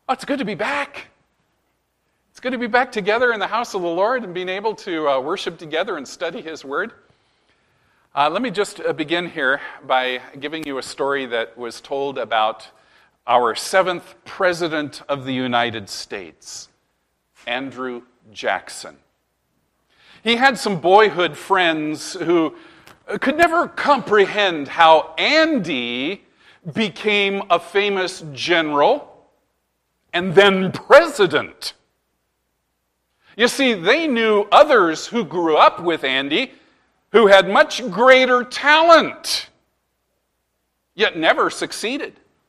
Oh, it's good to be back. It's good to be back together in the house of the Lord and being able to worship together and study His Word. Let me just begin here by giving you a story that was told about our 7th President of the United States, Andrew Jackson. He had some boyhood friends who could never comprehend how Andy became a famous general and then president. You see, they knew others who grew up with Andy who had much greater talent, yet never succeeded.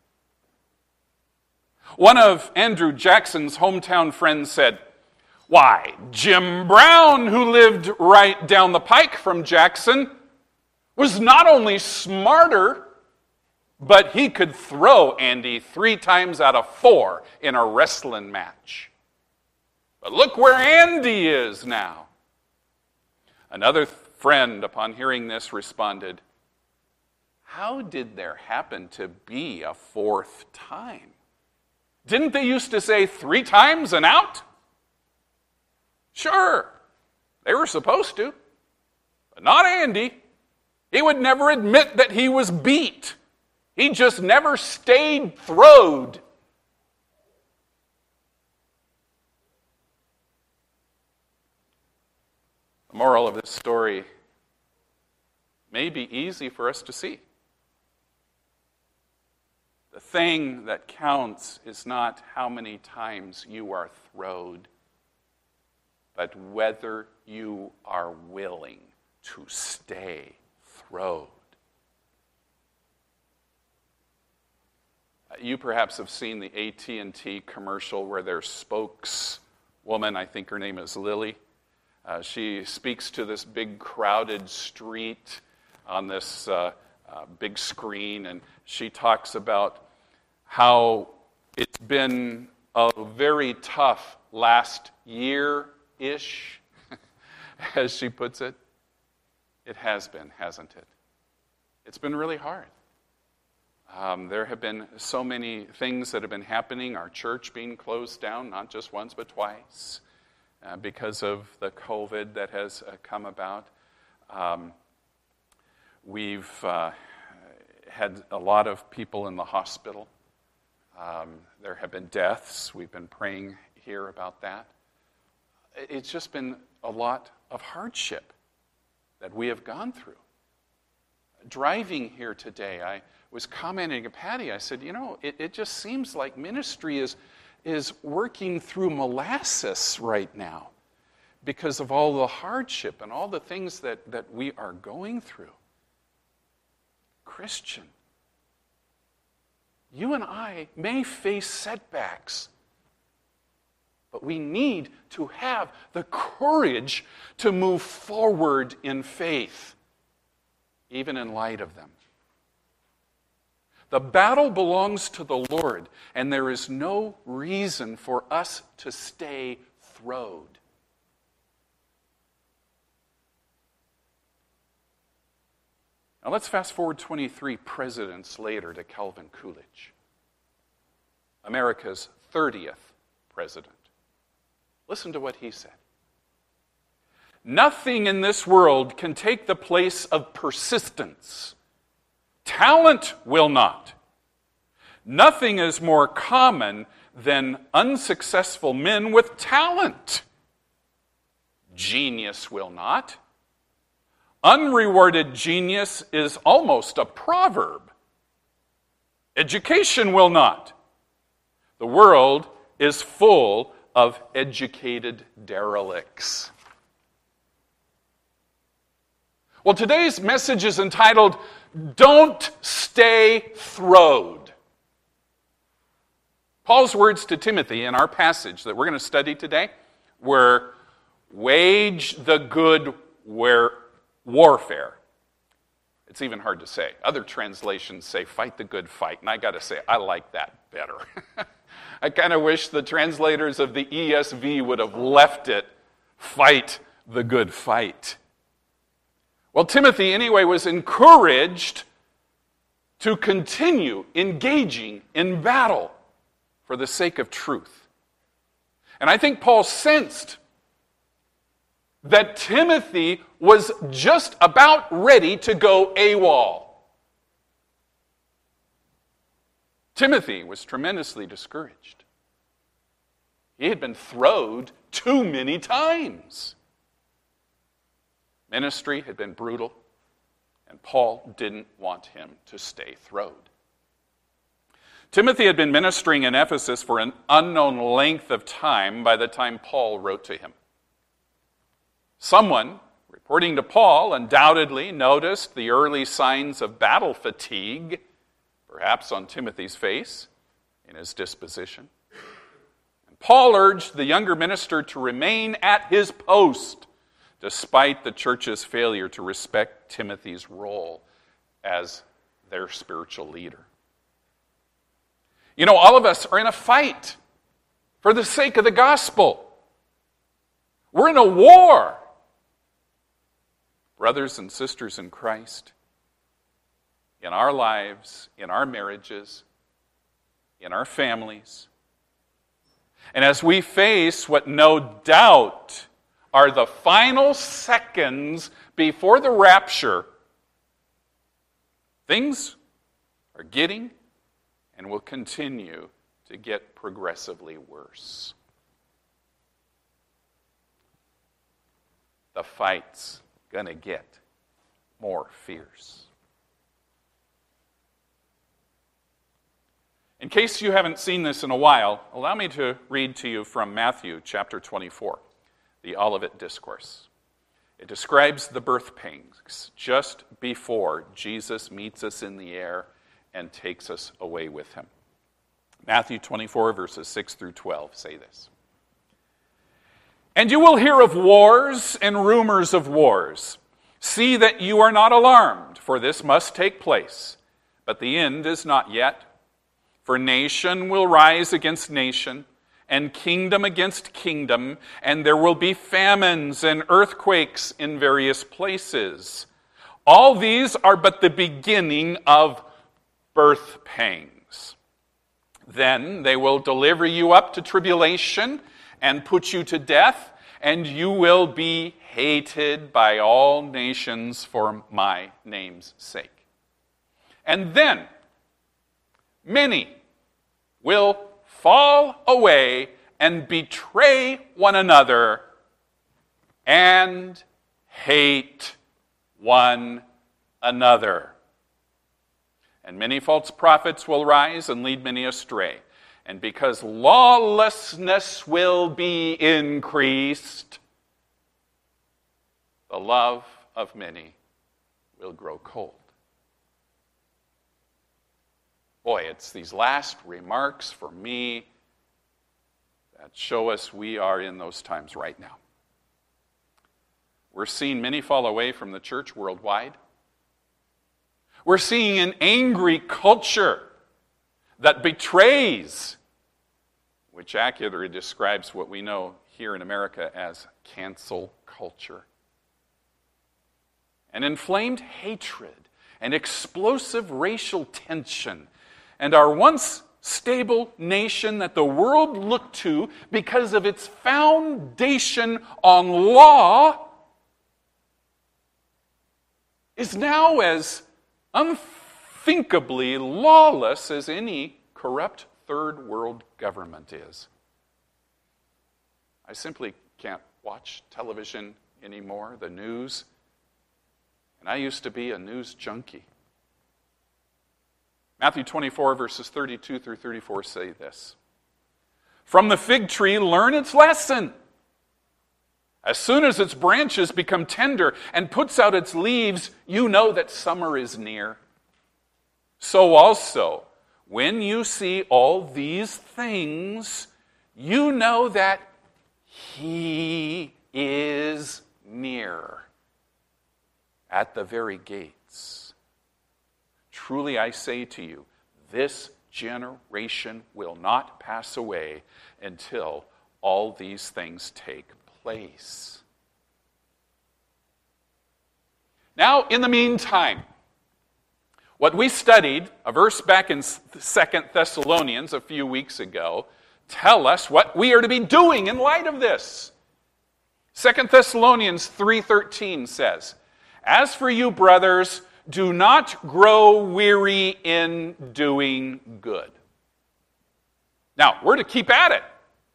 One of Andrew Jackson's hometown friends said, "Why, Jim Brown, who lived right down the pike from Jackson, was not only smarter, but he could throw Andy 3 times out of 4 in a wrestling match. But look where Andy is now." Another friend, upon hearing this, responded, "How did there happen to be a 4th time? Didn't they used to say 3 times and out?" Sure, they were supposed to, but not Andy. He would never admit that he was beat. He just never stayed throwed. The moral of this story may be easy for us to see. The thing that counts is not how many times you are throwed, but whether you are willing to stay throwed. You perhaps have seen the AT&T commercial where their spokeswoman, I think her name is Lily, she speaks to this big crowded street on this big screen, and she talks about how it's been a very tough last year-ish, as she puts it. It has been, hasn't it? It's been really hard. There have been so many things that have been happening, our church being closed down, not just once but twice, because of the COVID that has come about. We've had a lot of people in the hospital. There have been deaths. We've been praying here about that. It's just been a lot of hardship that we have gone through. Driving here today, I was commenting to Patty. I said, it just seems like ministry is working through molasses right now because of all the hardship and all the things that we are going through. Christian, you and I may face setbacks, but we need to have the courage to move forward in faith, even in light of them. The battle belongs to the Lord, and there is no reason for us to stay throwed. Now let's fast forward 23 presidents later to Calvin Coolidge, America's 30th president. Listen to what he said. "Nothing in this world can take the place of persistence. Talent will not. Nothing is more common than unsuccessful men with talent. Genius will not. Unrewarded genius is almost a proverb. Education will not. The world is full of educated derelicts." Well, today's message is entitled, "Don't Stay Throwed." Paul's words to Timothy in our passage that we're going to study today were, "Wage the good warfare." It's even hard to say. Other translations say, "Fight the good fight." And I got to say, I like that better. I kind of wish the translators of the ESV would have left it, "Fight the good fight." Well, Timothy, anyway, was encouraged to continue engaging in battle for the sake of truth. And I think Paul sensed that Timothy was just about ready to go AWOL. Timothy was tremendously discouraged. He had been throwed too many times. Ministry had been brutal, and Paul didn't want him to stay throwed. Timothy had been ministering in Ephesus for an unknown length of time by the time Paul wrote to him. Someone, reporting to Paul, undoubtedly noticed the early signs of battle fatigue, perhaps on Timothy's face, in his disposition. And Paul urged the younger minister to remain at his post, despite the church's failure to respect Timothy's role as their spiritual leader. You know, all of us are in a fight for the sake of the gospel. We're in a war. Brothers and sisters in Christ, in our lives, in our marriages, in our families. And as we face what no doubt are the final seconds before the rapture, things are getting and will continue to get progressively worse. The fight's going to get more fierce. In case you haven't seen this in a while, allow me to read to you from Matthew chapter 24, the Olivet Discourse. It describes the birth pangs just before Jesus meets us in the air and takes us away with him. Matthew 24, verses 6 through 12 say this. And you will hear of wars and rumors of wars. See that you are not alarmed, for this must take place. But the end is not yet. For nation will rise against nation, and kingdom against kingdom, and there will be famines and earthquakes in various places. All these are but the beginning of birth pangs. Then they will deliver you up to tribulation and put you to death, and you will be hated by all nations for my name's sake. And then many will fall away and betray one another and hate one another. And many false prophets will rise and lead many astray. And because lawlessness will be increased, the love of many will grow cold. Boy, it's these last remarks for me that show us we are in those times right now. We're seeing many fall away from the church worldwide. We're seeing an angry culture that betrays, which accurately describes what we know here in America as cancel culture. An inflamed hatred and explosive racial tension, and our once stable nation that the world looked to because of its foundation on law is now as unthinkably lawless as any corrupt third world government is. I simply can't watch television anymore, the news. And I used to be a news junkie. Matthew 24, verses 32 through 34 say this. From the fig tree, learn its lesson. As soon as its branches become tender and puts out its leaves, you know that summer is near. So also, when you see all these things, you know that He is near, at the very gates. Truly I say to you, this generation will not pass away until all these things take place. Now, in the meantime, What we studied, a verse back in 2 Thessalonians a few weeks ago, tell us what we are to be doing in light of this. 2 Thessalonians 3:13 says, "As for you, brothers, do not grow weary in doing good." Now, we're to keep at it.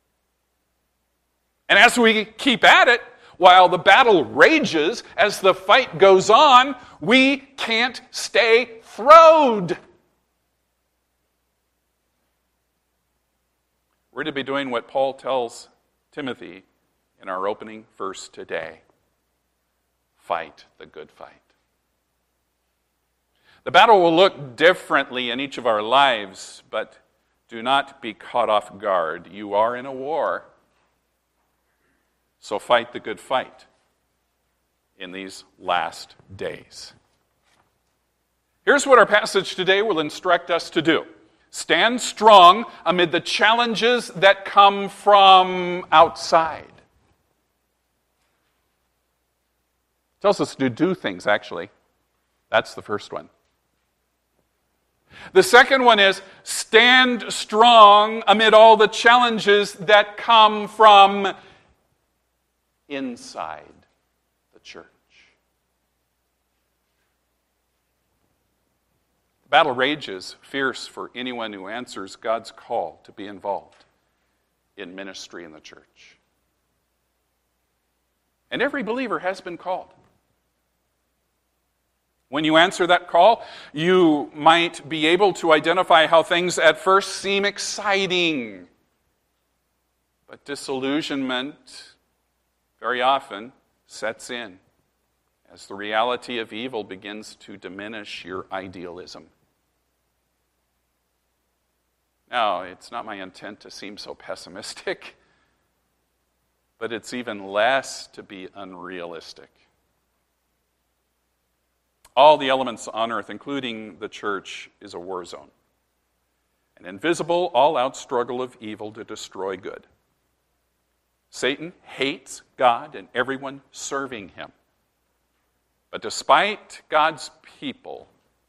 And as we keep at it, while the battle rages, as the fight goes on, we can't stay throwed. We're to be doing what Paul tells Timothy in our opening verse today. Fight the good fight. The battle will look differently in each of our lives, but do not be caught off guard. You are in a war. So fight the good fight in these last days. Here's what our passage today will instruct us to do. Stand strong amid the challenges that come from outside. It tells us to do things, actually. That's the first one. The second one is stand strong amid all the challenges that come from inside the church. The battle rages fierce for anyone who answers God's call to be involved in ministry in the church. And every believer has been called. When you answer that call, you might be able to identify how things at first seem exciting, but disillusionment very often sets in as the reality of evil begins to diminish your idealism. Now, it's not my intent to seem so pessimistic, but it's even less to be unrealistic. All the elements on earth, including the church, is a war zone. An invisible, all-out struggle of evil to destroy good. Satan hates God and everyone serving him. But despite God's people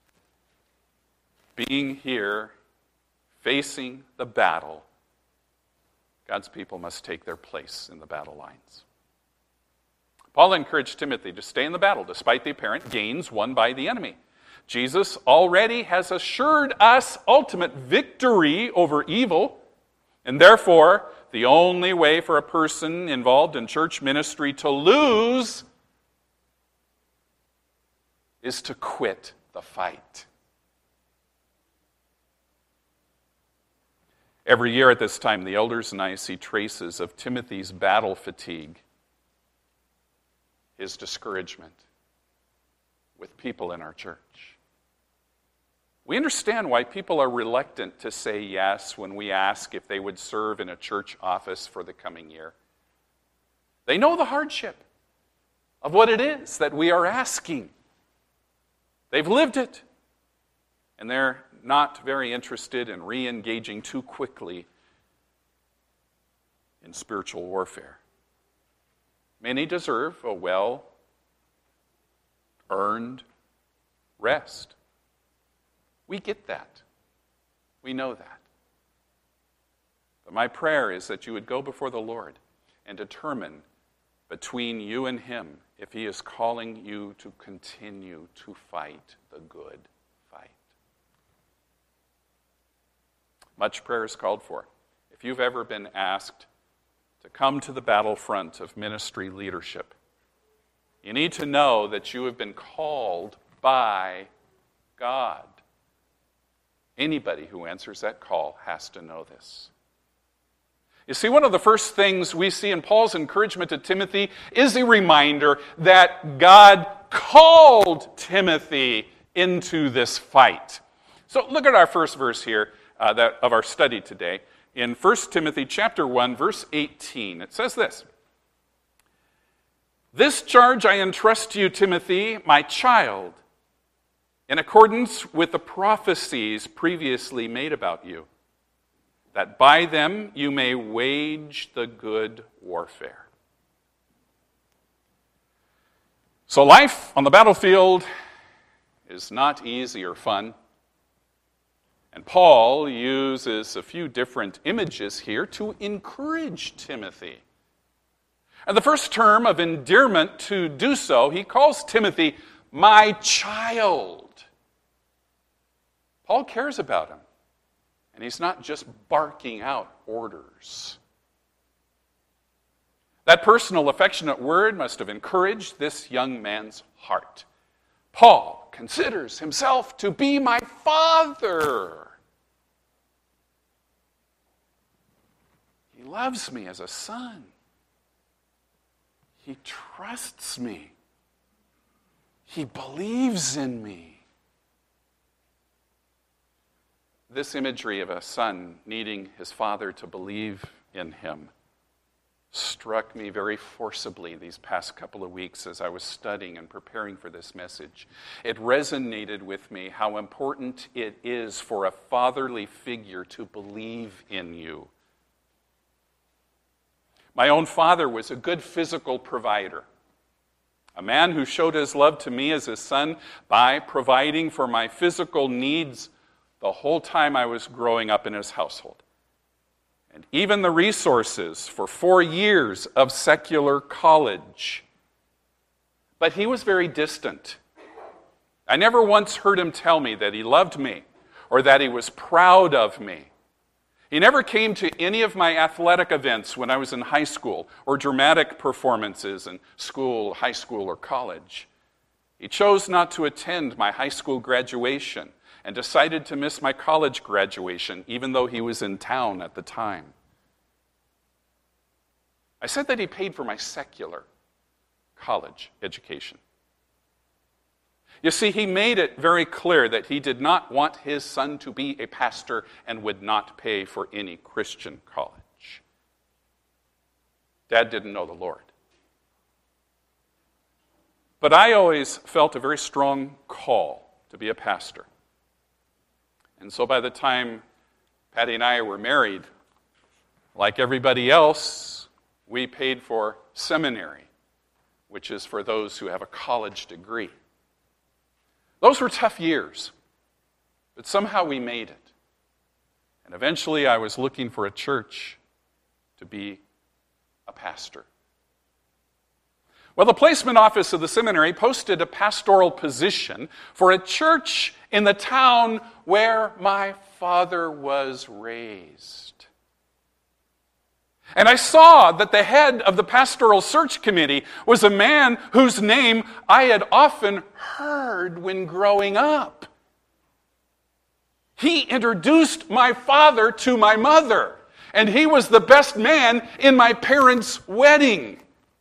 being here, facing the battle, God's people must take their place in the battle lines. Paul encouraged Timothy to stay in the battle despite the apparent gains won by the enemy. Jesus already has assured us ultimate victory over evil, and therefore, the only way for a person involved in church ministry to lose is to quit the fight. Every year at this time, the elders and I see traces of Timothy's battle fatigue, his discouragement with people in our church. We understand why people are reluctant to say yes when we ask if they would serve in a church office for the coming year. They know the hardship of what it is that we are asking. They've lived it, and they're not very interested in re-engaging too quickly in spiritual warfare. Many deserve a well-earned rest. We get that. We know that. But my prayer is that you would go before the Lord and determine between you and him if he is calling you to continue to fight the good fight. Much prayer is called for. If you've ever been asked to come to the battlefront of ministry leadership, you need to know that you have been called by God. Anybody who answers that call has to know this. You see, one of the first things we see in Paul's encouragement to Timothy is a reminder that God called Timothy into this fight. So look at our first verse here of our study today. In 1 Timothy chapter 1, verse 18, it says this: "This charge I entrust to you, Timothy, my child, in accordance with the prophecies previously made about you, that by them you may wage the good warfare." So life on the battlefield is not easy or fun. And Paul uses a few different images here to encourage Timothy. And the first term of endearment to do so, he calls Timothy my child. Paul cares about him, and he's not just barking out orders. That personal, affectionate word must have encouraged this young man's heart. Paul considers himself to be my father. He loves me as a son. He trusts me. He believes in me. This imagery of a son needing his father to believe in him struck me very forcibly these past couple of weeks as I was studying and preparing for this message. It resonated with me how important it is for a fatherly figure to believe in you. My own father was a good physical provider, a man who showed his love to me as his son by providing for my physical needs the whole time I was growing up in his household. And even the resources for 4 years of secular college. But he was very distant. I never once heard him tell me that he loved me or that he was proud of me. He never came to any of my athletic events when I was in high school or dramatic performances in school, high school, or college. He chose not to attend my high school graduation and decided to miss my college graduation, even though he was in town at the time. I said that he paid for my secular college education. You see, he made it very clear that he did not want his son to be a pastor and would not pay for any Christian college. Dad didn't know the Lord. But I always felt a very strong call to be a pastor. And so by the time Patty and I were married, like everybody else, we paid for seminary, which is for those who have a college degree. Those were tough years, but somehow we made it. And eventually I was looking for a church to be a pastor. Well, the placement office of the seminary posted a pastoral position for a church in the town where my father was raised. And I saw that the head of the pastoral search committee was a man whose name I had often heard when growing up. He introduced my father to my mother, and he was the best man in my parents' wedding.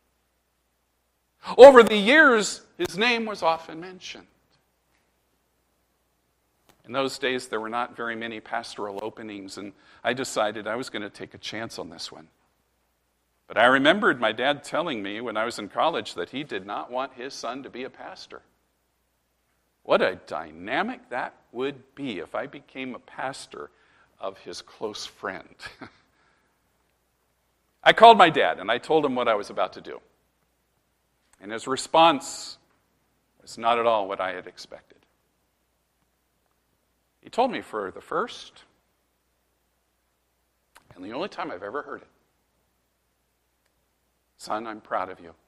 Over the years, his name was often mentioned. In those days, there were not very many pastoral openings, and I decided I was going to take a chance on this one. But I remembered my dad telling me when I was in college that he did not want his son to be a pastor. What a dynamic that would be if I became a pastor of his close friend. I called my dad, and I told him what I was about to do. And his response was not at all what I had expected. He told me for the first and the only time I've ever heard it, "Son, I'm proud of you.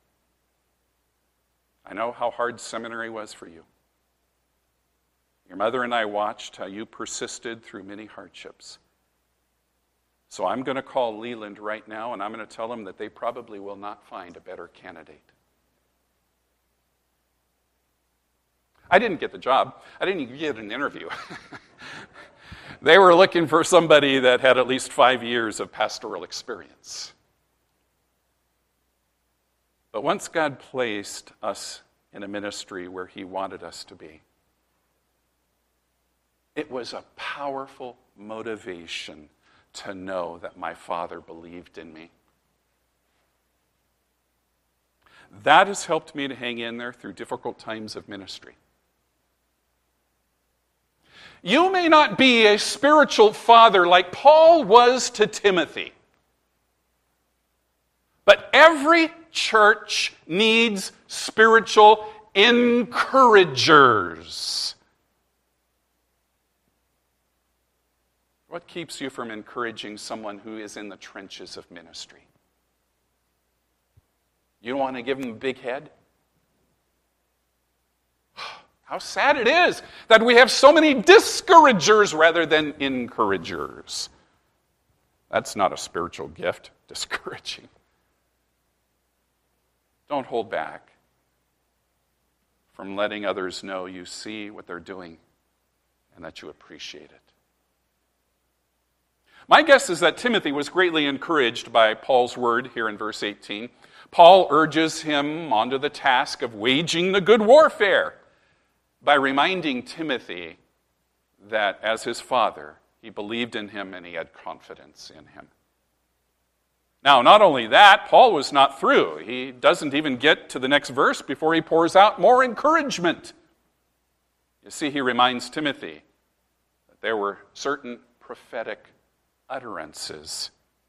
I know how hard seminary was for you. Your mother and I watched how you persisted through many hardships. So I'm going to call Leland right now, and I'm going to tell them that they probably will not find a better candidate." I didn't get the job. I didn't even get an interview. They were looking for somebody that had at least 5 years of pastoral experience. But once God placed us in a ministry where He wanted us to be, it was a powerful motivation to know that my Father believed in me. That has helped me to hang in there through difficult times of ministry. You may not be a spiritual father like Paul was to Timothy, but every church needs spiritual encouragers. What keeps you from encouraging someone who is in the trenches of ministry? You don't want to give them a big head? How sad it is that we have so many discouragers rather than encouragers. That's not a spiritual gift, discouraging. Don't hold back from letting others know you see what they're doing and that you appreciate it. My guess is that Timothy was greatly encouraged by Paul's word here in verse 18. Paul urges him onto the task of waging the good warfare by reminding Timothy that as his father, he believed in him and he had confidence in him. Now, not only that, Paul was not through. He doesn't even get to the next verse before he pours out more encouragement. You see, he reminds Timothy that there were certain prophetic utterances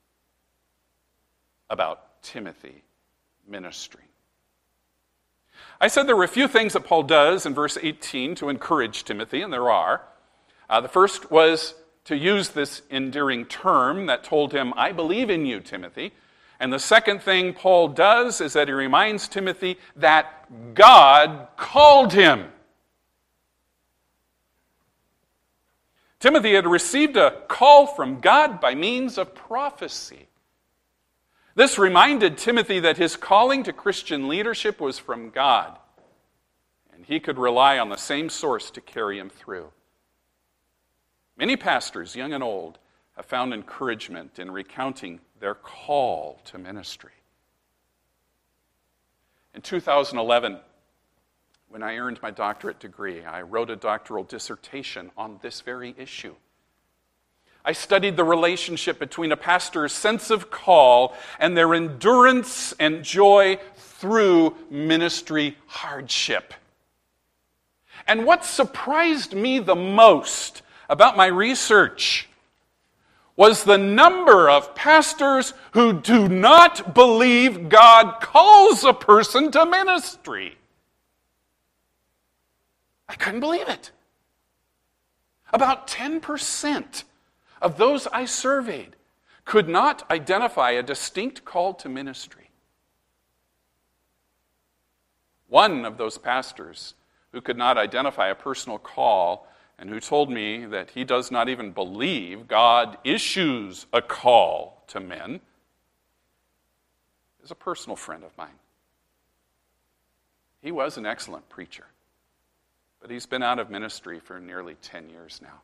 about Timothy ministry. I said there were a few things that Paul does in verse 18 to encourage Timothy, and there are. The first was to use this endearing term that told him, I believe in you, Timothy. And the second thing Paul does is that he reminds Timothy that God called him. Timothy had received a call from God by means of prophecy. This reminded Timothy that his calling to Christian leadership was from God, and he could rely on the same source to carry him through. Many pastors, young and old, have found encouragement in recounting their call to ministry. In 2011, when I earned my doctorate degree, I wrote a doctoral dissertation on this very issue. I studied the relationship between a pastor's sense of call and their endurance and joy through ministry hardship. And what surprised me the most about my research was the number of pastors who do not believe God calls a person to ministry. I couldn't believe it. About 10% of those I surveyed could not identify a distinct call to ministry. One of those pastors who could not identify a personal call and who told me that he does not even believe God issues a call to men is a personal friend of mine. He was an excellent preacher, but he's been out of ministry for nearly 10 years now.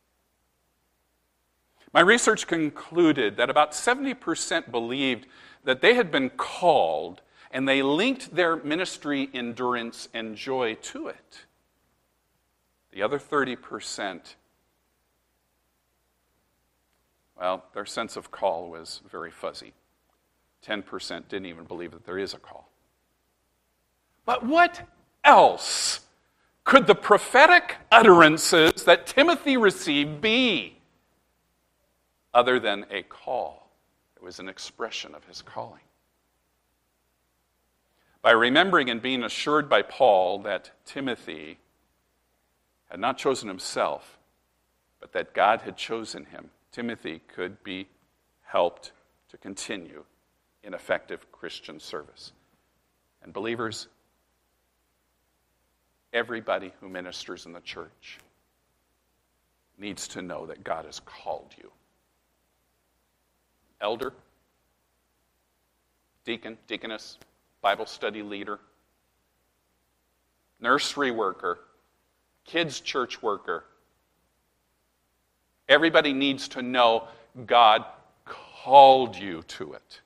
My research concluded that about 70% believed that they had been called, and they linked their ministry endurance and joy to it. The other 30%, well, their sense of call was very fuzzy. 10% didn't even believe that there is a call. But what else could the prophetic utterances that Timothy received be other than a call? It was an expression of his calling. By remembering and being assured by Paul that Timothy had not chosen himself, but that God had chosen him, Timothy could be helped to continue in effective Christian service. And believers, everybody who ministers in the church needs to know that God has called you. Elder, deacon, deaconess, Bible study leader, nursery worker, kids' church worker. Everybody needs to know God called you to it.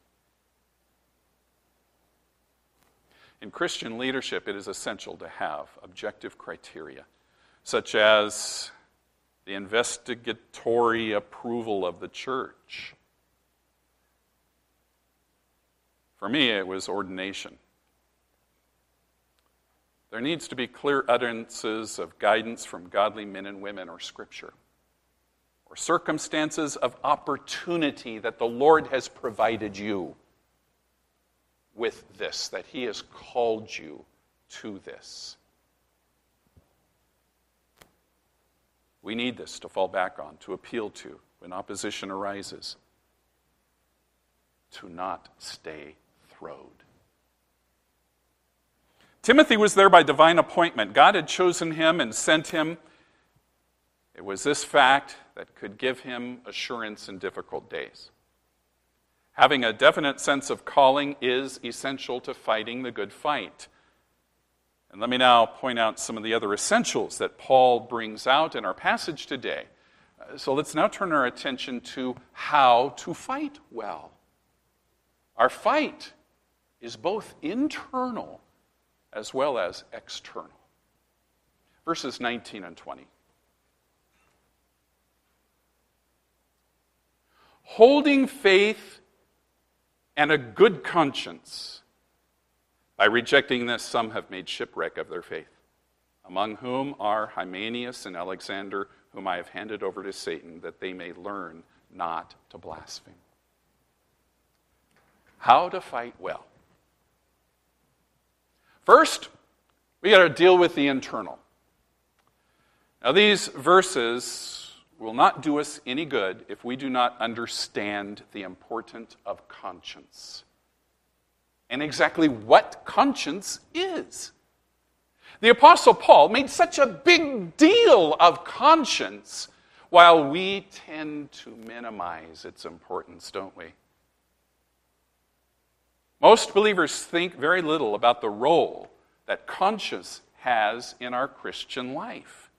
In Christian leadership, it is essential to have objective criteria, such as the investigatory approval of the church. For me, it was ordination. There needs to be clear utterances of guidance from godly men and women or Scripture, or circumstances of opportunity that the Lord has provided you with this, that He has called you to this. We need this to fall back on, to appeal to, when opposition arises, to not stay throwed. Timothy was there by divine appointment. God had chosen him and sent him. It was this fact that could give him assurance in difficult days. Having a definite sense of calling is essential to fighting the good fight. And let me now point out some of the other essentials that Paul brings out in our passage today. So let's now turn our attention to how to fight well. Our fight is both internal as well as external. Verses 19 and 20. Holding faith and a good conscience. By rejecting this, some have made shipwreck of their faith, among whom are Hymenaeus and Alexander, whom I have handed over to Satan, that they may learn not to blaspheme. How to fight well. First, we got to deal with the internal. Now, these verses will not do us any good if we do not understand the importance of conscience and exactly what conscience is. The Apostle Paul made such a big deal of conscience, while we tend to minimize its importance, don't we? Most believers think very little about the role that conscience has in our Christian life.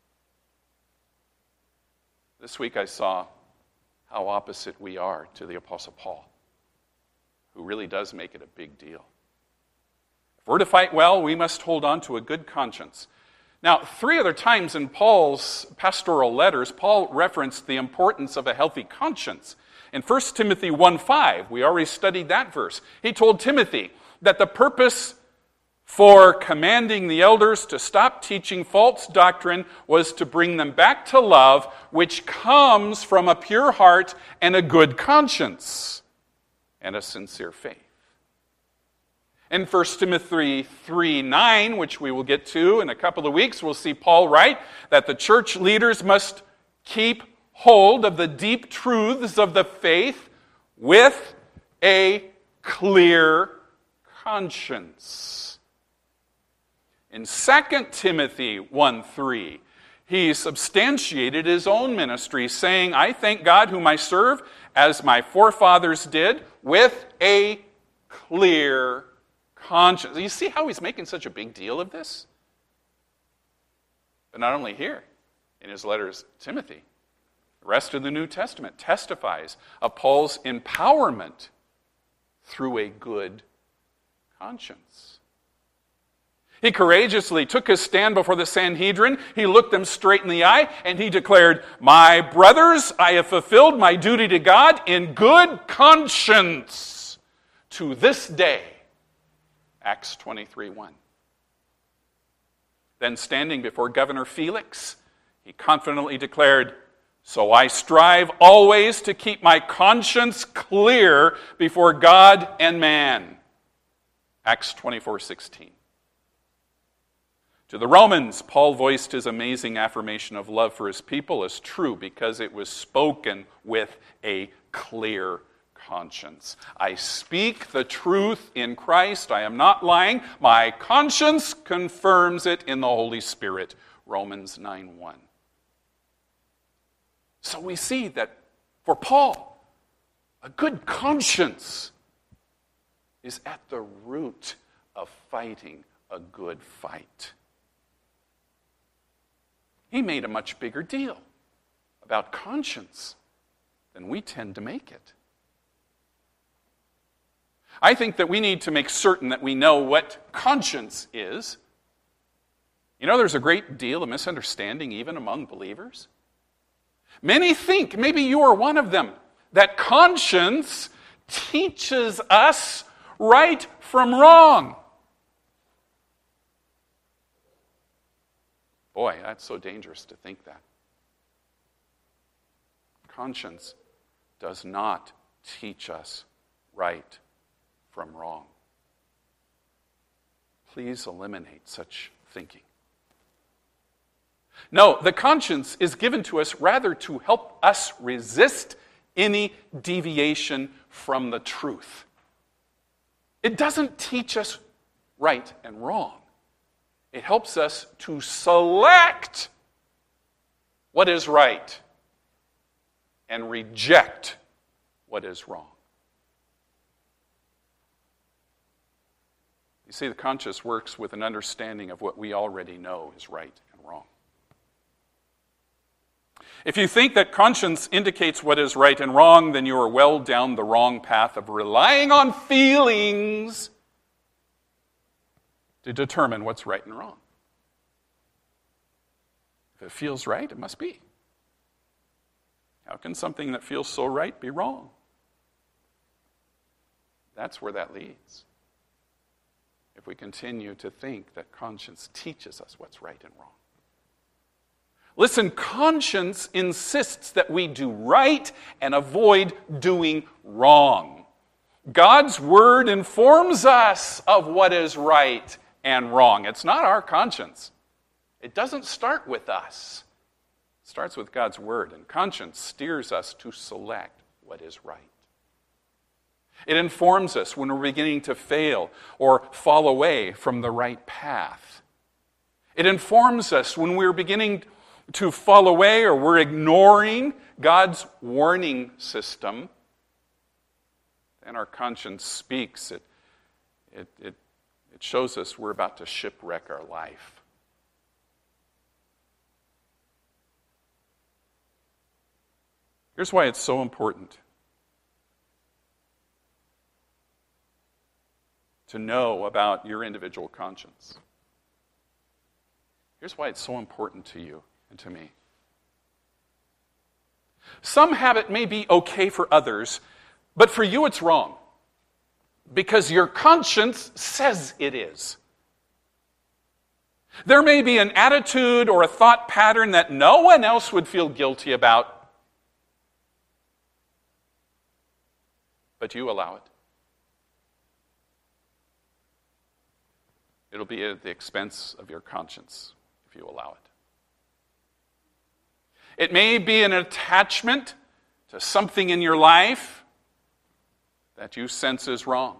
This week I saw how opposite we are to the Apostle Paul, who really does make it a big deal. If we're to fight well, we must hold on to a good conscience. Now, 3 other times in Paul's pastoral letters, Paul referenced the importance of a healthy conscience. In 1 Timothy 1:5, we already studied that verse. He told Timothy that the purpose for commanding the elders to stop teaching false doctrine was to bring them back to love, which comes from a pure heart and a good conscience and a sincere faith. In 1 Timothy 3:9, which we will get to in a couple of weeks, we'll see Paul write that the church leaders must keep hold of the deep truths of the faith with a clear conscience. In 2 Timothy 1:3, he substantiated his own ministry, saying, I thank God whom I serve, as my forefathers did, with a clear conscience. You see how he's making such a big deal of this? But not only here, in his letters to Timothy, the rest of the New Testament testifies of Paul's empowerment through a good conscience. He courageously took his stand before the Sanhedrin. He looked them straight in the eye, and he declared, My brothers, I have fulfilled my duty to God in good conscience to this day. Acts 23:1. Then standing before Governor Felix, he confidently declared, So I strive always to keep my conscience clear before God and man. Acts 24:16. To the Romans, Paul voiced his amazing affirmation of love for his people as true because it was spoken with a clear conscience. I speak the truth in Christ. I am not lying. My conscience confirms it in the Holy Spirit. Romans 9:1. So we see that for Paul, a good conscience is at the root of fighting a good fight. He made a much bigger deal about conscience than we tend to make it. I think that we need to make certain that we know what conscience is. You know, there's a great deal of misunderstanding even among believers. Many think, maybe you are one of them, that conscience teaches us right from wrong. Boy, that's so dangerous to think that. Conscience does not teach us right from wrong. Please eliminate such thinking. No, the conscience is given to us rather to help us resist any deviation from the truth. It doesn't teach us right and wrong. It helps us to select what is right and reject what is wrong. You see, the conscience works with an understanding of what we already know is right and wrong. If you think that conscience indicates what is right and wrong, then you are well down the wrong path of relying on feelings to determine what's right and wrong. If it feels right, it must be. How can something that feels so right be wrong? That's where that leads. If we continue to think that conscience teaches us what's right and wrong. Listen, conscience insists that we do right and avoid doing wrong. God's word informs us of what is right and wrong. It's not our conscience. It doesn't start with us. It starts with God's word, and conscience steers us to select what is right. It informs us when we're beginning to fail or fall away from the right path. It informs us when we're beginning to fall away or we're ignoring God's warning system. And our conscience speaks. It shows us we're about to shipwreck our life. Here's why it's so important to know about your individual conscience. Here's why it's so important to you and to me. Some habit may be okay for others, but for you it's wrong because your conscience says it is. There may be an attitude or a thought pattern that no one else would feel guilty about, but you allow it. It'll be at the expense of your conscience if you allow it. It may be an attachment to something in your life that you sense is wrong.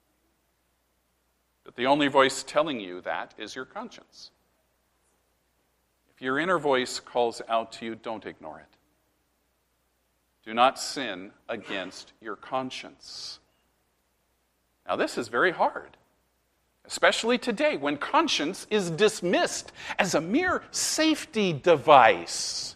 But the only voice telling you that is your conscience. If your inner voice calls out to you, don't ignore it. Do not sin against your conscience. Now, this is very hard, especially today when conscience is dismissed as a mere safety device.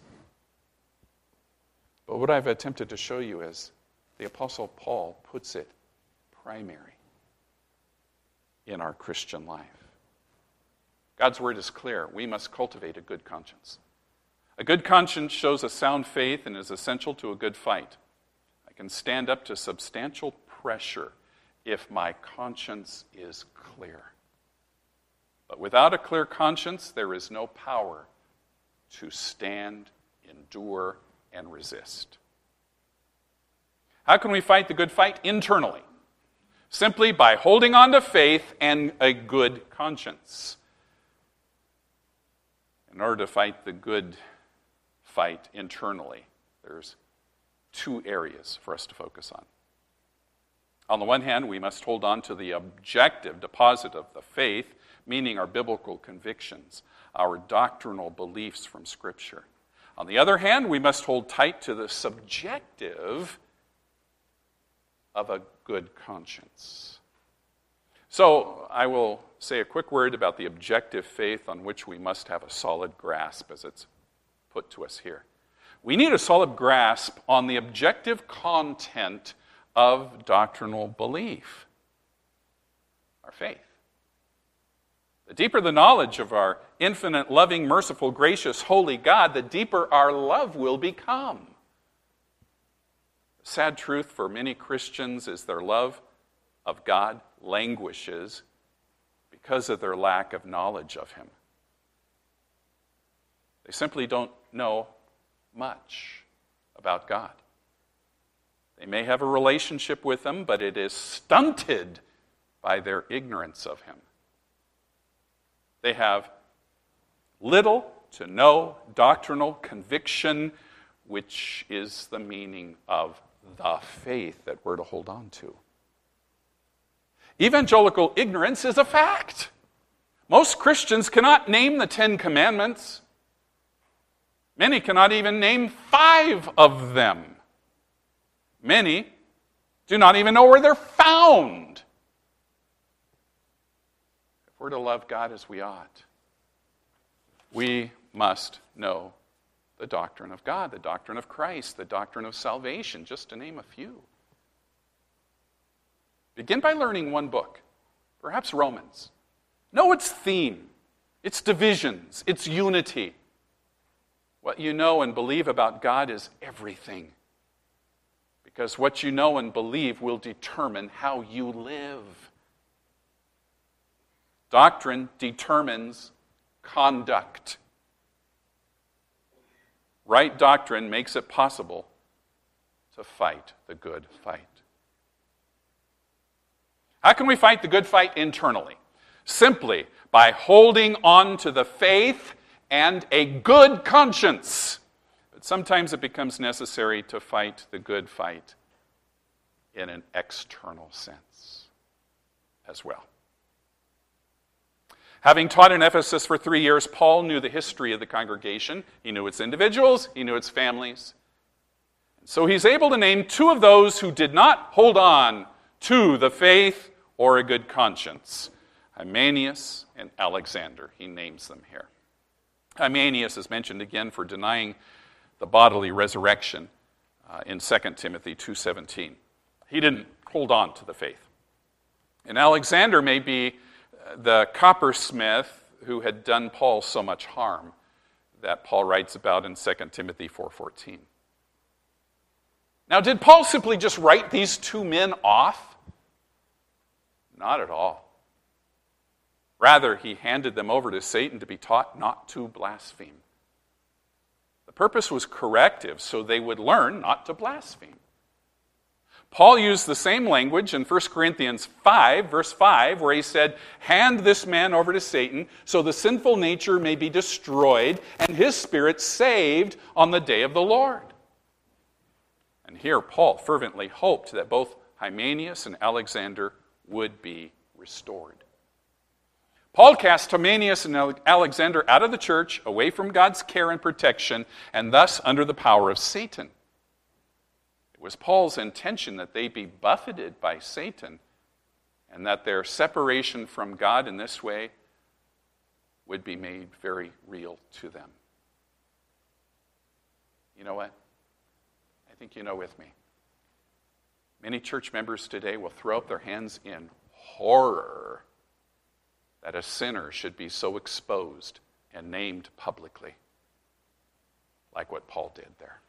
But what I've attempted to show you is the Apostle Paul puts it primary in our Christian life. God's word is clear. We must cultivate a good conscience. A good conscience shows a sound faith and is essential to a good fight. I can stand up to substantial pressure if my conscience is clear. But without a clear conscience, there is no power to stand, endure, and resist. How can we fight the good fight? Internally. Simply by holding on to faith and a good conscience. In order to fight the good fight internally, there's two areas for us to focus on. On the one hand, we must hold on to the objective deposit of the faith, meaning our biblical convictions, our doctrinal beliefs from Scripture. On the other hand, we must hold tight to the subjective of a good conscience. So, I will say a quick word about the objective faith on which we must have a solid grasp as it's put to us here. We need a solid grasp on the objective content of doctrinal belief, our faith. The deeper the knowledge of our infinite, loving, merciful, gracious, holy God, the deeper our love will become. The sad truth for many Christians is their love of God languishes because of their lack of knowledge of Him. They simply don't know much about God. They may have a relationship with Him, but it is stunted by their ignorance of Him. They have little to know, doctrinal conviction, which is the meaning of the faith that we're to hold on to. Evangelical ignorance is a fact. Most Christians cannot name the 10 Commandments. Many cannot even name 5 of them. Many do not even know where they're found. If we're to love God as we ought, we must know the doctrine of God, the doctrine of Christ, the doctrine of salvation, just to name a few. Begin by learning one book, perhaps Romans. Know its theme, its divisions, its unity. What you know and believe about God is everything. Because what you know and believe will determine how you live. Doctrine determines conduct. Right doctrine makes it possible to fight the good fight. How can we fight the good fight internally? Simply by holding on to the faith and a good conscience. But sometimes it becomes necessary to fight the good fight in an external sense as well. Having taught in Ephesus for 3 years, Paul knew the history of the congregation. He knew its individuals, he knew its families. So he's able to name 2 of those who did not hold on to the faith or a good conscience. Hymenaeus and Alexander, he names them here. Hymenaeus is mentioned again for denying the bodily resurrection in 2 Timothy 2:17. He didn't hold on to the faith. And Alexander may be the coppersmith who had done Paul so much harm that Paul writes about in 2 Timothy 4:14. Now, did Paul simply just write these 2 men off? Not at all. Rather, he handed them over to Satan to be taught not to blaspheme. The purpose was corrective, so they would learn not to blaspheme. Paul used the same language in 1 Corinthians 5, verse 5, where he said, "Hand this man over to Satan, so the sinful nature may be destroyed, and his spirit saved on the day of the Lord." And here Paul fervently hoped that both Hymenaeus and Alexander would be restored. Paul cast Hymenaeus and Alexander out of the church, away from God's care and protection, and thus under the power of Satan. It was Paul's intention that they be buffeted by Satan, and that their separation from God in this way would be made very real to them. You know what? I think you know with me. Many church members today will throw up their hands in horror that a sinner should be so exposed and named publicly, like what Paul did there.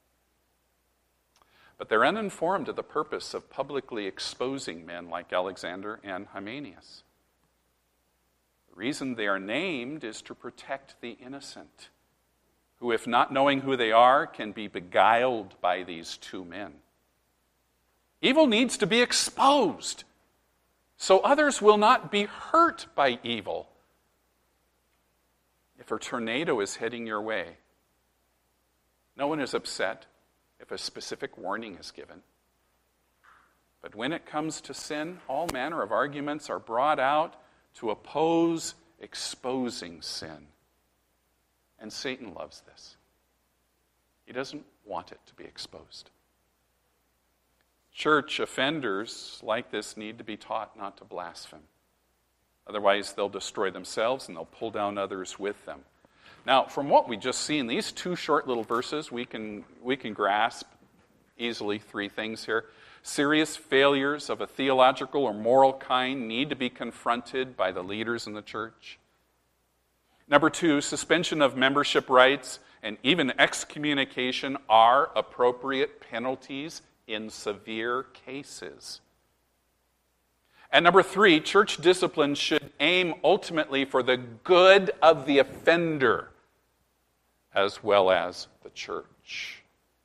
But they're uninformed of the purpose of publicly exposing men like Alexander and Hymenaeus. The reason they are named is to protect the innocent, who, if not knowing who they are, can be beguiled by these 2 men. Evil needs to be exposed, so others will not be hurt by evil. If a tornado is heading your way, no one is upset if a specific warning is given. But when it comes to sin, all manner of arguments are brought out to oppose exposing sin. And Satan loves this. He doesn't want it to be exposed. Church offenders like this need to be taught not to blaspheme. Otherwise, they'll destroy themselves and they'll pull down others with them. Now, from what we just see in these 2 short little verses, we can grasp easily 3 things here. Serious failures of a theological or moral kind need to be confronted by the leaders in the church. Number 2, suspension of membership rights and even excommunication are appropriate penalties in severe cases. And number 3, church discipline should aim ultimately for the good of the offender as well as the church.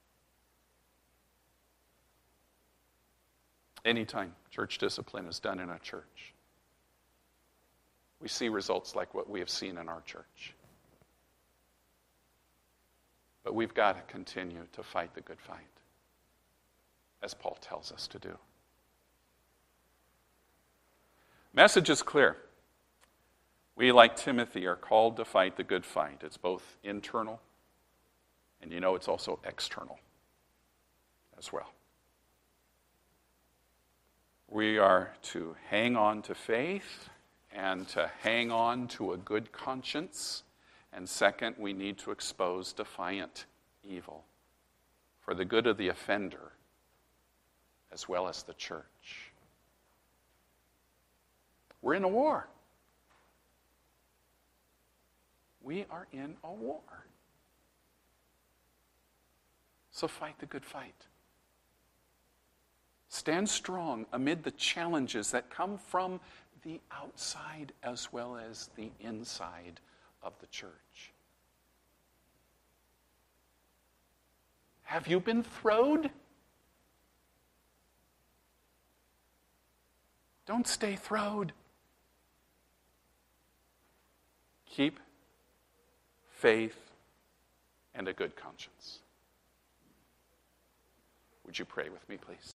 Anytime church discipline is done in a church, we see results like what we have seen in our church. But we've got to continue to fight the good fight, as Paul tells us to do. Message is clear. We, like Timothy, are called to fight the good fight. It's both internal, and it's also external as well. We are to hang on to faith and to hang on to a good conscience. And second, we need to expose defiant evil for the good of the offender as well as the church. We're in a war. We are in a war. So fight the good fight. Stand strong amid the challenges that come from the outside as well as the inside of the church. Have you been throwed? Don't stay throwed. Keep faith and a good conscience. Would you pray with me, please?